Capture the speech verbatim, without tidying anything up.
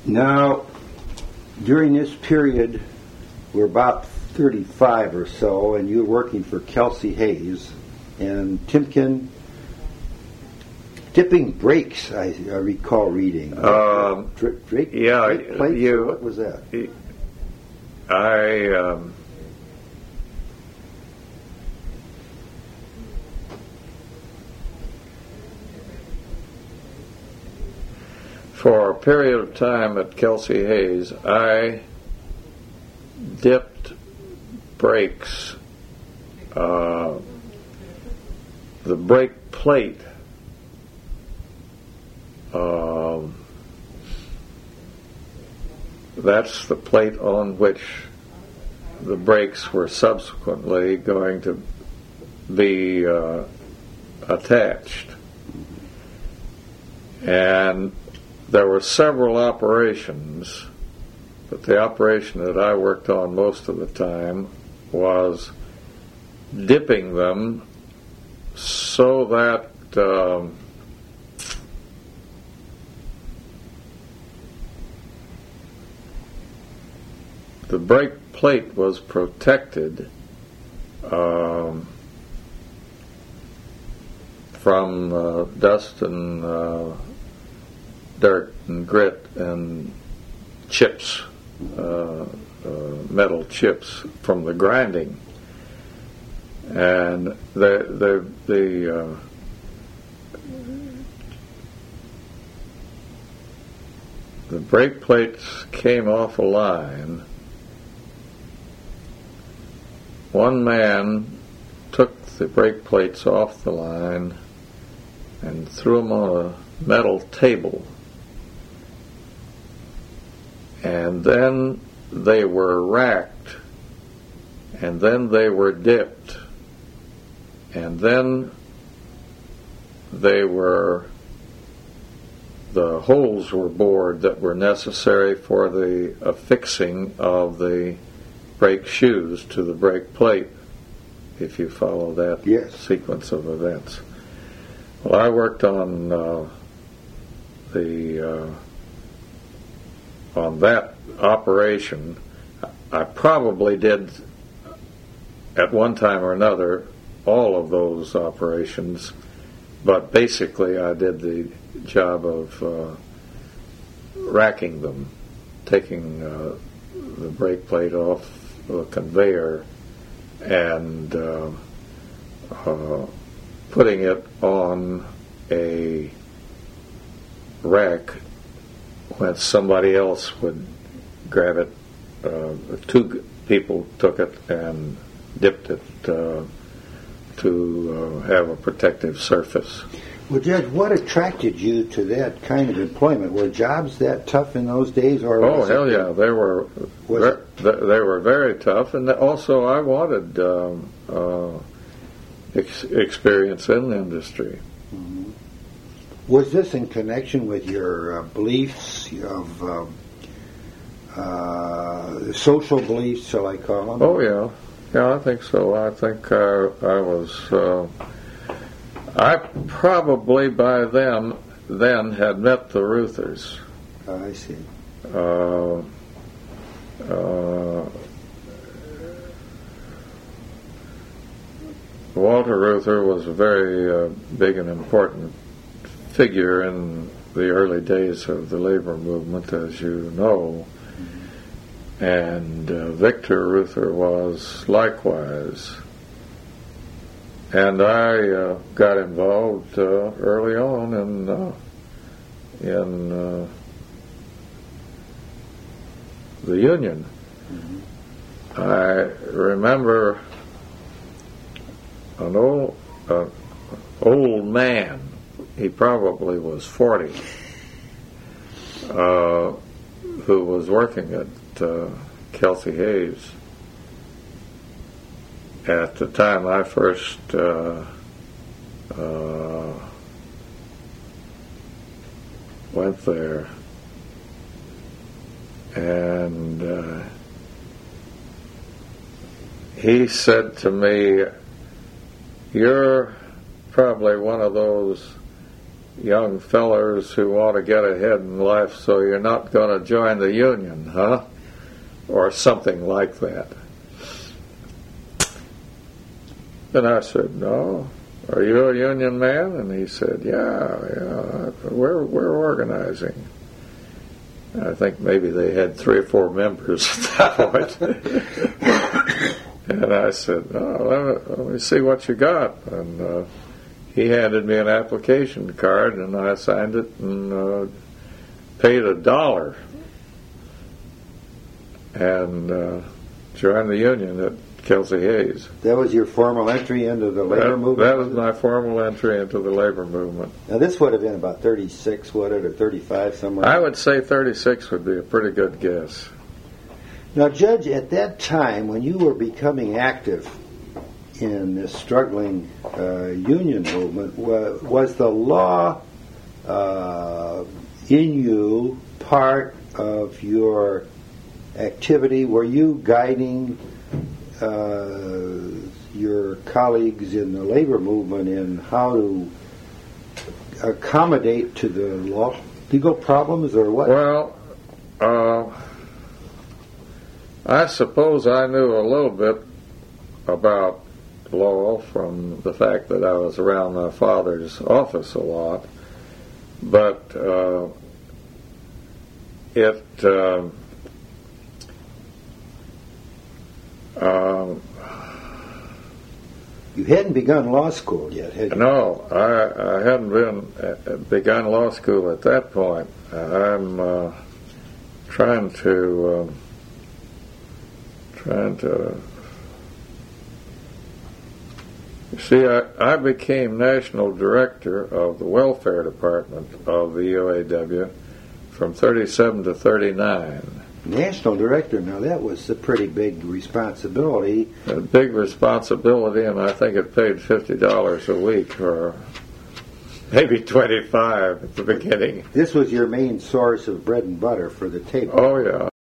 Now, during this period, we're about thirty-five or so, and you're working for Kelsey Hayes and Timken dipping brakes. I, I recall reading. Um, Drake, Drake, yeah, Drake plates, you. What was that? I. Um, For a period of time at Kelsey Hayes, I dipped brakes, uh, the brake plate, um, that's the plate on which the brakes were subsequently going to be uh, attached. And there were several operations, but the operation that I worked on most of the time was dipping them so that um, the brake plate was protected um, from uh, dust and uh, dirt and grit and chips, uh, uh, metal chips from the grinding, and the the the uh, the brake plates came off a line. One man took the brake plates off the line and threw them on a metal table. And then they were racked, and then they were dipped, and then they were, the holes were bored that were necessary for the affixing of the brake shoes to the brake plate, if you follow that yes. sequence of events. Well, I worked on uh, the uh, on that operation. I probably did at one time or another all of those operations, but basically I did the job of uh, racking them, taking uh, the brake plate off the conveyor and uh, uh, putting it on a rack when somebody else would grab it. Uh, two people took it and dipped it uh, to uh, have a protective surface. Well, Judge, what attracted you to that kind of employment? Were jobs that tough in those days? Or oh, hell yeah, they were. Was ver- they were very tough, and also I wanted um, uh, ex- experience in the industry. Mm-hmm. Was this in connection with your uh, beliefs of uh, uh, social beliefs, shall I call them? Oh yeah, yeah, I think so. I think I, I was. Uh, I probably by them then had met the Ruthers. Oh, I see. Uh, uh, Walter Reuther was a very uh, big and important figure in the early days of the labor movement, as you know, mm-hmm. and uh, Victor Reuther was likewise. And I uh, got involved uh, early on in uh, in uh, the union. Mm-hmm. I remember an old uh, old man. He probably was forty, uh, who was working at uh, Kelsey Hayes at the time I first uh, uh, went there, and uh, he said to me, "You're probably one of those young fellers who want to get ahead in life, so you're not going to join the union, huh? Or something like that. And I said, no. Are you a union man? And he said, yeah, yeah, we're, we're organizing. I think maybe they had three or four members at that point. And I said, oh, let me, let me see what you got. And uh, he handed me an application card, and I signed it and uh, paid a dollar and uh, joined the union at Kelsey Hayes. That was your formal entry into the labor that, movement? That was my formal entry into the labor movement. Now, this would have been about thirty-six, would it, or thirty-five, somewhere? I would say thirty-six would be a pretty good guess. Now, Judge, at that time, when you were becoming active in this struggling uh, union movement, wa- was the law uh, in you part of your activity? Were you guiding uh, your colleagues in the labor movement in how to accommodate to the law, legal problems, or what? Well, uh, I suppose I knew a little bit about law from the fact that I was around my father's office a lot, but uh, it uh, um, you hadn't begun law school yet, had you? no, I, I hadn't been uh, begun law school at that point. I'm uh, trying to uh, trying to. You see, I, I became national director of the welfare department of the U A W from thirty-seven to thirty-nine. National director, now that was a pretty big responsibility. A big responsibility, and I think it paid fifty dollars a week, or maybe twenty-five at the beginning. This was your main source of bread and butter for the table. Oh, yeah.